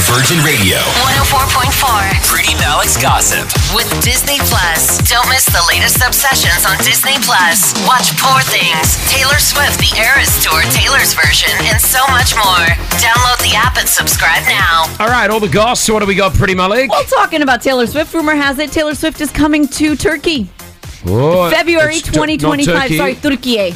Virgin Radio. 104.4. Pretty Malik's Gossip. With Disney Plus. Don't miss the latest obsessions on Disney Plus. Watch Poor Things, Taylor Swift, The Eras Tour, Taylor's version, and so much more. Download the app and subscribe now. All right, all the goss. So what do we got, Pretty Malik? Well, talking about Taylor Swift, rumor has it Taylor Swift is coming to Turkey. Oh, February it's 2025. Turkey. Turkey.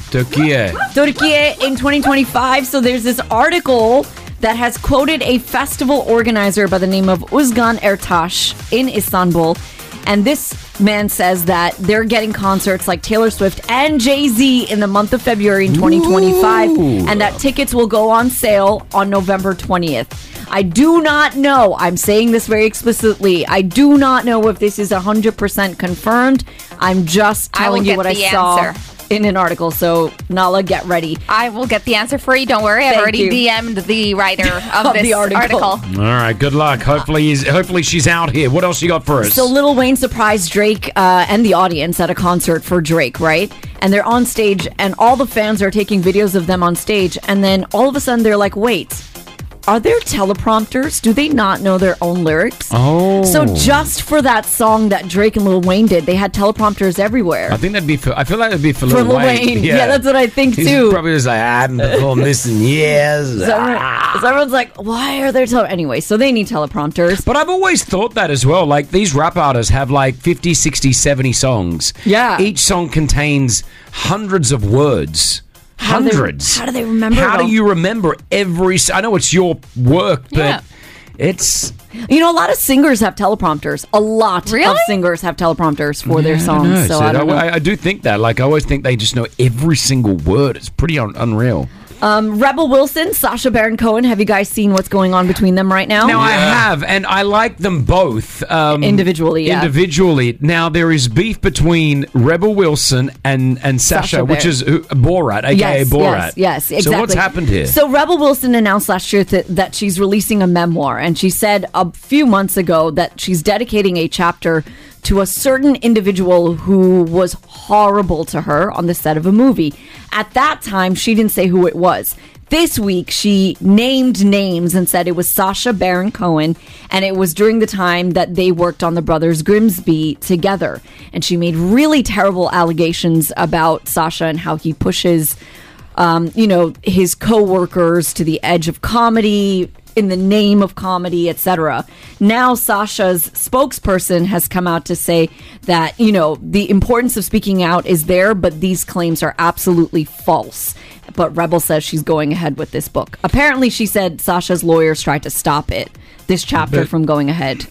Turkey. In 2025. So there's this article that has quoted a festival organizer by the name of Uzgan Ertaş in Istanbul. And this man says that they're getting concerts like Taylor Swift and Jay-Z in the month of February in 2025. Ooh. And that tickets will go on sale on November 20th. I do not know. I'm saying this very explicitly. I do not know if this is 100% confirmed. I'm just telling you what I saw in an article. So, Nala, get ready. I will get the answer for you. Don't worry. I've already DM'd the writer of this article. All right, good luck. Hopefully she's out here. What else you got for us? So Lil Wayne surprised Drake and the audience at a concert for Drake, right? And they're on stage, and all the fans are taking videos of them on stage. And then all of a sudden, they're like, wait, are there teleprompters? Do they not know their own lyrics? Oh. So just for that song that Drake and Lil Wayne did, they had teleprompters everywhere. I think that'd be for, I feel like that'd be for Lil Lil Wayne. Yeah, that's what I think He's too. probably just like, I haven't performed this in years. So everyone's like, why are there anyway, so they need teleprompters. But I've always thought that as well. Like, these rap artists have like 50, 60, 70 songs. Yeah. Each song contains hundreds of words. Hundreds. How do they remember it How do all? you remember every... I know it's your work, but Yeah. it's... You know, a lot of singers have teleprompters. A lot of Really? singers have teleprompters for their songs. I don't know. So Sid. I don't know. I do think that. Like, I always think they just know every single word. It's pretty unreal. Rebel Wilson, Sacha Baron Cohen. Have you guys seen what's going on between them right now? Now, I have, and I like them both. Individually, yeah. Individually. Now, there is beef between Rebel Wilson and Sacha, Sacha which is Borat, a.k.a. Borat. Yes, exactly. So what's happened here? So Rebel Wilson announced last year that she's releasing a memoir, and she said a few months ago that she's dedicating a chapter to a certain individual who was horrible to her on the set of a movie. At that time, she didn't say who it was. This week, she named names and said it was Sacha Baron Cohen, and it was during the time that they worked on the Brothers Grimsby together. And she made really terrible allegations about Sacha and how he pushes, his co-workers to the edge of comedy, in the name of comedy, etc. Now, Sasha's spokesperson has come out to say that, the importance of speaking out is there, but these claims are absolutely false. But Rebel says she's going ahead with this book. Apparently, she said Sasha's lawyers tried to stop this chapter from going ahead.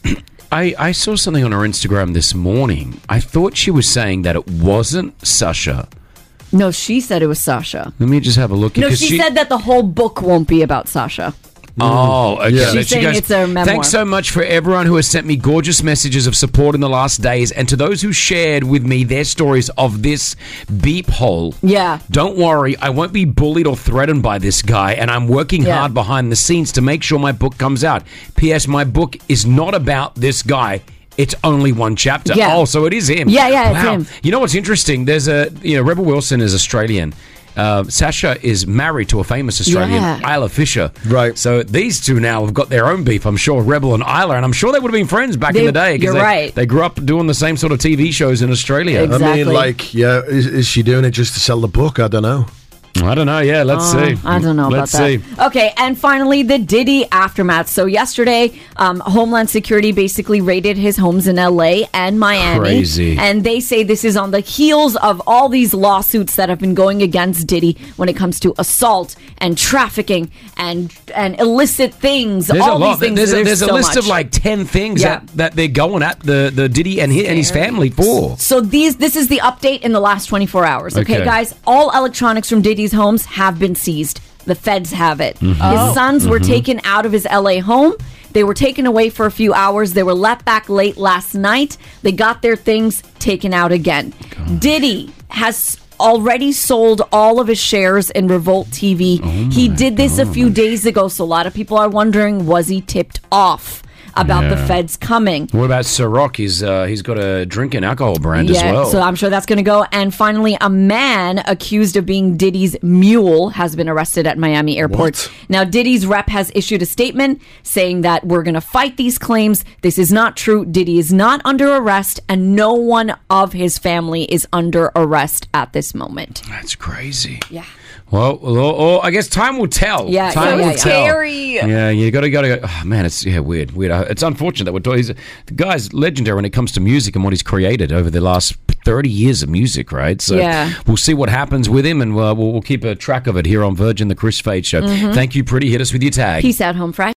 I saw something on her Instagram this morning. I thought she was saying that it wasn't Sacha. No, she said it was Sasha. Let me just have a look. No, she said that the whole book won't be about Sasha. Oh, okay. Yeah. She's She saying goes, it's a memoir. Thanks so much for everyone who has sent me gorgeous messages of support in the last days, and to those who shared with me their stories of this beep hole. Yeah. Don't worry, I won't be bullied or threatened by this guy, and I'm working hard behind the scenes to make sure my book comes out. P.S. My book is not about this guy. It's only one chapter. Yeah. Oh, so it is him. Yeah, it's him. You know what's interesting? There's Rebel Wilson is Australian. Sacha is married to a famous Australian, Isla Fisher. Right. So these two now have got their own beef, I'm sure, Rebel and Isla, and I'm sure they would have been friends back in the day. You're right. They grew up doing the same sort of TV shows in Australia. Exactly. I mean, is she doing it just to sell the book? I don't know. I don't know. Yeah, let's see. I don't know Let's about that. see. Okay, and finally, the Diddy aftermath. So yesterday, Homeland Security basically raided his homes in LA and Miami. Crazy. And they say this is on the heels of all these lawsuits that have been going against Diddy when it comes to assault and trafficking and illicit things. There's all a lot. these things. There's a so list much. of like 10 things Yeah. that they're going at the Diddy and his family for. So this is the update in the last 24 hours. Okay, Okay. guys, all electronics from Diddy's homes have been seized. The feds have it. Mm-hmm. His sons were taken out of his LA home. They were taken away for a few hours. They were let back late last night. They got their things taken out again. Diddy has already sold all of his shares in Revolt TV. He did this a few days ago, so a lot of people are wondering, was he tipped off? about the feds coming. What about Ciroc? He's got a drink and alcohol brand as well. So I'm sure that's going to go. And finally, a man accused of being Diddy's mule has been arrested at Miami Airport. What? Now, Diddy's rep has issued a statement saying that we're going to fight these claims. This is not true. Diddy is not under arrest, and no one of his family is under arrest at this moment. That's crazy. Yeah. Well, I guess time will tell. Yeah, time will tell. Scary. Yeah, you got to go. Oh, man, it's weird. It's unfortunate that we're talking. The guy's legendary when it comes to music and what he's created over the last 30 years of music, right? So we'll see what happens with him, and we'll keep a track of it here on Virgin, the Chris Fade Show. Thank you, Pretty. Hit us with your tag. Peace out, home fresh.